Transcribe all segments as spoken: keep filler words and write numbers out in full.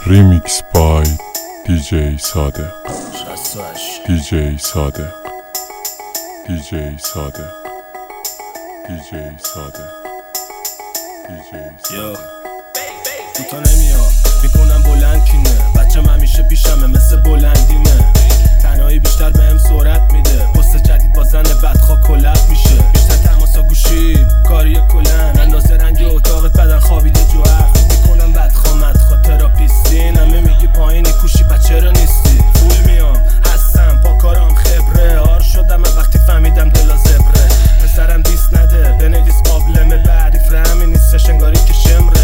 Remix by دی جی صادق دی جی صادق دی جی صادق دی جی صادق دی جی صادق تو تا نمیاد میکنم بلند کینه بچم همیشه پیشمه مثل بلندیمه تنهایی بیشتر بهم سرعت میده پست جدید با زن بدخواه کلپ میشه بیشتر تماسا گوشی کاری کلن اندازه رنگ اتاقت بدن خوابیده جو عقل میکنم بدخواه مدخواه تراپیستین همه میگی پایینی کوشی پس چرا نیستی فول میام هستم پا کارام خبره آر شدم وقتی فهمیدم دلا زبره پسرم دیست نده بنویس قابلمه بعریف همین نیستش انگاری که شمره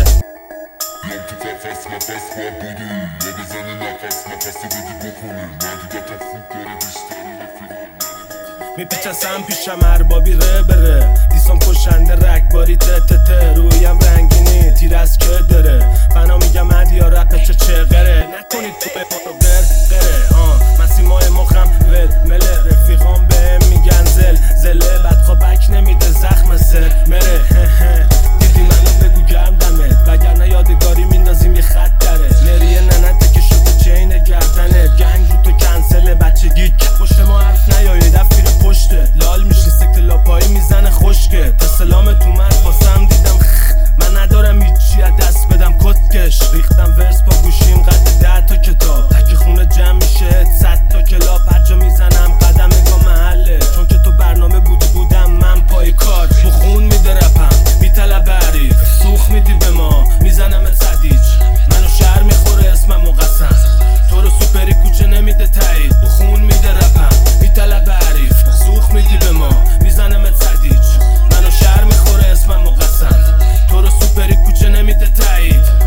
میپیچسم پیشم اربابی ره بره دیسام کشنده رکباری ته ته ته رویم رنگینی تیر از که داره فنا میگم هدیا رپه چه چغره نکنید تو به ما رو گر قره آن مسیمای مخم ول مله رفیقام بهم میگن زل زله بدخوا بک نمیده زخم سر مره دیدی منو بگو گرم دمت وگرنه یادگاری میندازیم یه خط داره نریه ننته که شده چین گردنه گنگ رو تو کنسله بچه گیک پشت ما حرف نیایید افیر پشته لال میشی سکت لاپایی میزنه خشکه تا سلامت اومد باسم دیدم خخ من ندارم هیچی از دست بدم کتکش ریختم ورس با گوشیم قد ده تا کتاب تکی خونه جمع میشه صد تا کلاب هر جا میزنم قدم نگاه محله چون که تو برنامه بودی بودم من پای کار بخون میده رپم میطلب عریف سوخ میدی به ما میزنم صدیج منو شهر میخوره اسمم مقسم تو رو سوپری کوچه نمیده تایید بخون میده رپم میطلب عریف سوخ میدی به ما میزنم صدیج منو شهر میخوره اسمم مقسم تو رو سوپری کوچه نمیده تایید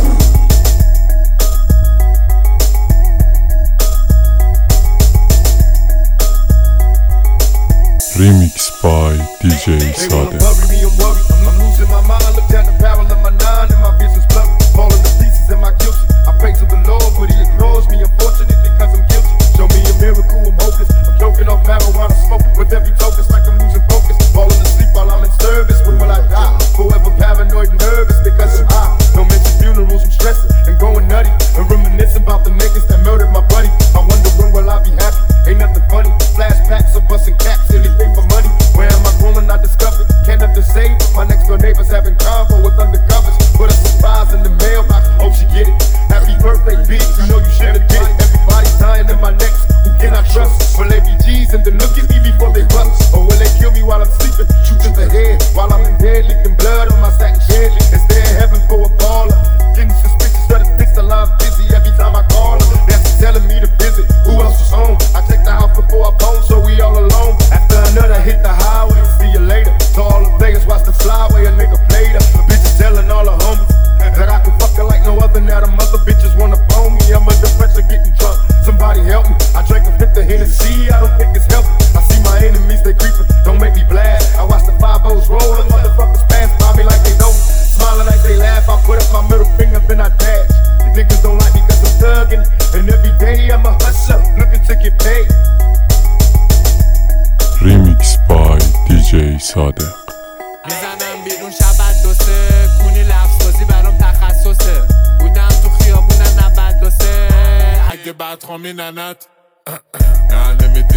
Remix by دی جی صادق I'm losing my mind, look down the barrel of my nine and my vision's blurry. Falling to pieces, am I guilty? I pray to the Lord, but he ignores me, unfortunately, cause I'm guilty. Show me a miracle, I'm hopeless. I'm choking off marijuana smoke with every token, it's like I'm losing focus. Falling asleep while I'm in service, when will I die? Forever paranoid and nervous because I'm high. No mention funerals, I'm stressing and going nutty and reminiscing about the niggas that murdered my buddy. I wonder when will I be happy? Ain't nothing funny. Flashbacks of busting caps, anything for money. Where am I going? I discovered. Can't have to save. My next door neighbors having convo with undercovers. Put a surprise in the mailbox. Hope she get it. Happy birthday, B. You know you should have did it. Everybody's dying in my next. Who can I trust? Will they be G's and then look at me before they bust? Or will they kill me while I'm sleeping? Shoot to the head while I'm in bed, leaking blood on my satin shed. Is there in heaven for a baller? Getting suspicious of the fix the line busy every time I call her. That's telling me to visit. Who else is home? I check the house before I bone, so we all alone. After another hit the highway, see you later. To all the players, watch the flyway, a nigga played her. Bitches telling all the homies that I can fuck her like no other. Now the mother bitches wanna bone me. I'm under pressure, getting drunk. Somebody help me. I drank a fifth of Hennessy, I don't think it's healthy. I see my enemies, they creeping. Don't make me blast. I watch the five O's roll, and motherfuckers pass by me like they know me. Smiling like they laugh. I put up my middle finger, then I dash. Niggas don't like me cause I'm thugging, and every day I'm a hustler, looking to get paid. Remix by دی جی صادق میزنم بیرون شب دو سه کونی لفظ بازی برام تخصصه بودم تو خیابونم نود و سه اگه بدخوا میننت یعنی میدی